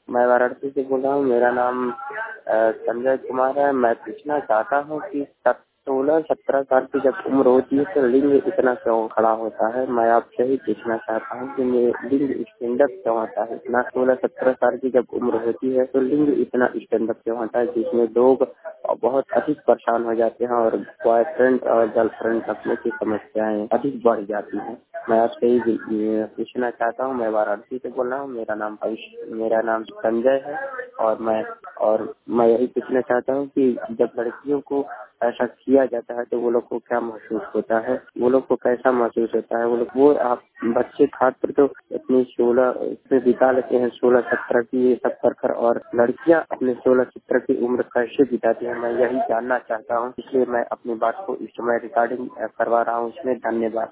मैं वाराणसी से बोल रहा हूँ। मेरा नाम संजय कुमार है। मैं पूछना चाहता हूँ कि 16-17 साल की जब उम्र होती है तो लिंग इतना क्यों खड़ा होता है। मैं आपसे ही पूछना चाहता हूँ कि लिंग स्टैंड अप क्यों होता है। इतना 16-17 साल की जब उम्र होती है तो लिंग इतना स्टैंड अप क्यों होता है, जिसमें लोग बहुत अधिक परेशान हो जाते हैं और बॉयफ्रेंड और गर्लफ्रेंड रखने की समस्याएं अधिक बढ़ जाती हैं। मैं आपसे ही पूछना चाहता हूँ। मैं वाराणसी से बोल रहा हूँ। मेरा नाम संजय है और मैं यही पूछना चाहता हूँ कि जब लड़कियों को ऐसा किया जाता है तो वो लोग को क्या महसूस होता है, वो लोग को कैसा महसूस होता है। वो आप बच्चे छात्र तो अपनी 16 से बिता लेते हैं, 16-17 की ये सब कर और लड़कियां अपने 16-17 की उम्र कैसे बिताती है, मैं यही जानना चाहता हूँ। इसलिए मैं अपनी बात को इस समय रिकॉर्डिंग करवा रहा हूँ। इसमें धन्यवाद।